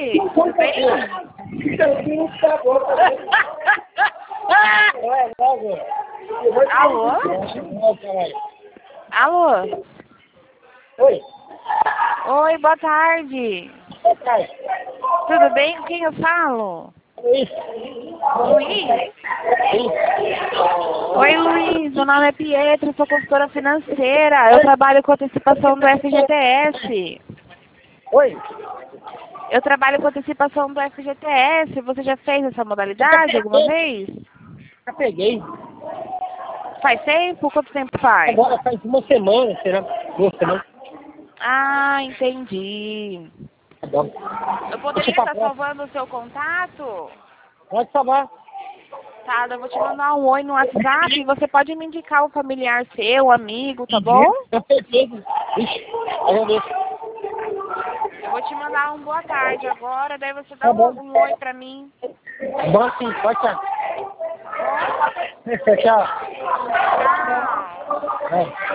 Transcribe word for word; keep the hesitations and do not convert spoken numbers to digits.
tarde. Tudo bem? Alô? Alô? Oi. Oi, boa tarde. Boa tarde. Tudo bem? Com quem eu falo? Luiz. Luiz? Oi, Luiz. Meu nome é Pietro, sou consultora financeira. Eu trabalho com antecipação do F G T S. Oi. Eu trabalho com antecipação do F G T S. Você já fez essa modalidade alguma vez? Já peguei. Faz tempo? Quanto tempo faz? Agora faz uma semana, será? Duas semanas. Ah, entendi. Tá bom. Eu poderia estar salvando o seu contato? Pode salvar. Tá, eu vou te mandar um oi no WhatsApp e você pode me indicar um familiar seu, um amigo, tá bom? Tá perfeito. Ixi, agradeço. Eu vou te mandar um boa tarde agora, daí você dá Tá um, bom. um oi pra mim. Bom sim, pode ser. Bom? Tchau. Tchau. É.